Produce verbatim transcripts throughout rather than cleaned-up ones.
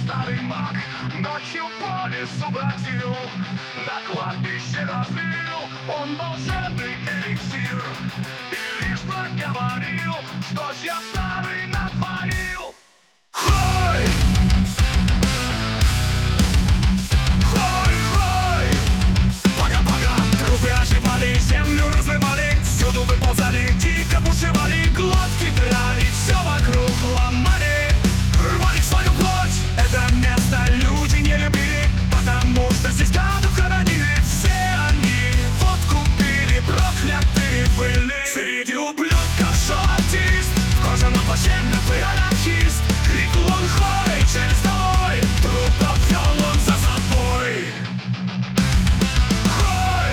старый маг ночью по лесу бродил, до кладбища разбил он волшебный эликсир и лишь проговорил, что ж я старый натворил. Хой! Хой, хой! Пога-пога! Трупы оживали, землю разрывали, всюду выползали, дико бушевали, глотки драли, все вокруг ломали, рвали свою плоть. Это место люди не любили, потому что здесь гадов хоронили. Все они водку пили, проклятые были. Среди ублюдков шел артист, в кожаном плаще мертвый анархист. Крикнул он хой, через столой, трупов вел он за собой. Хой!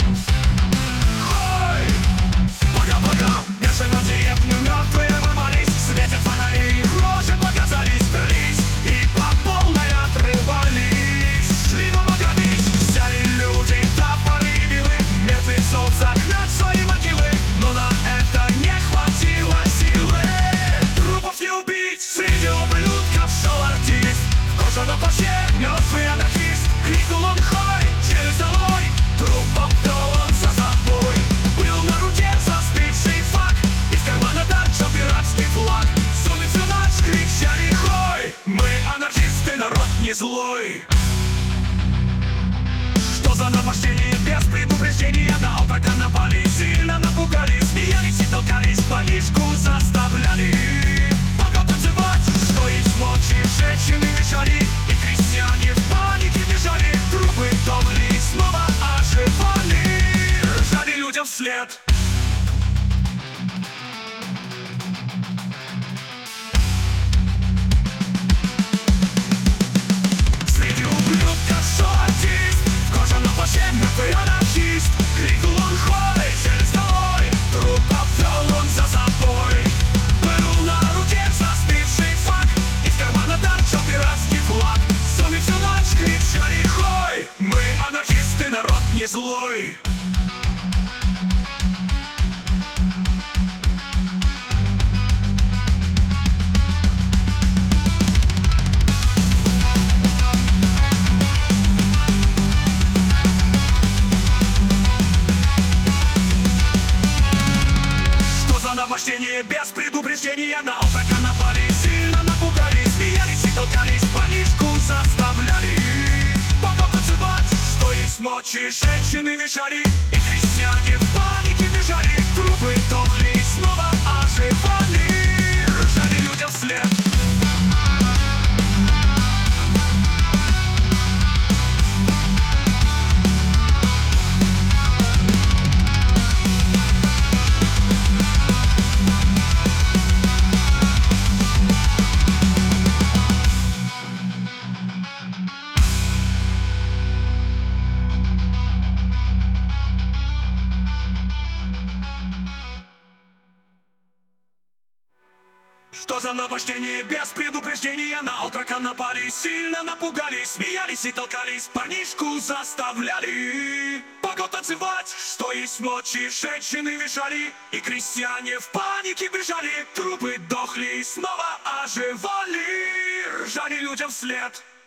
Хой! Пога-пога! Бешено в деревню мертвые ворвались, светят фонари, рожи показались, дрались и по полной отрывались. Шли дома грабить, взяли люди топоры и вилы, мертвецов загнать в свои могилы, но на это не хватило силы. Трупов не убить, среди ублюдков шел артист, в кожаном плаще мертвый анархист. Крикнул он хой, через долой, трупов вел он за собой. Был на руке застывший фак, из кармана торчал пиратский флаг. Сунет всю ночь, кричали хой, мы анархисты, народ не злой. Что за наваждение без предупреждения? На утро напали, сильно напугали, смеялись и толкались, полишку заставляли. Пока танцевать, что из мочи, женщины вешали, и крестьяне в панике бежали. Трупы томли, снова оживали, ржали людям вслед. Среди ублюдков шел артист, в кожаном плаще мертвый анархист. Крикнул он хой, через столой, трупов вел он за собой. Был на руке застывший фак, из кармана торчал пиратский флаг. Сами всю ночь кричали хой, мы анархисты, народ не злой. Наваждение без предупреждения, на утро напали, сильно напугали, смеялись и толкались, полишку заставляли. Пока танцевать, что из мочи, женщины вешали, и крестьяне в панике бежали. Трупы томли, снова оживали, ржали людям вслед. Что за наваждение без предупреждения? На утро напали, сильно напугали, смеялись и толкались, парнишку заставляли. Пока танцевать, что есть мочи, женщины вешали, и крестьяне в панике бежали. Трупы дохли, снова оживали, ржали людям вслед.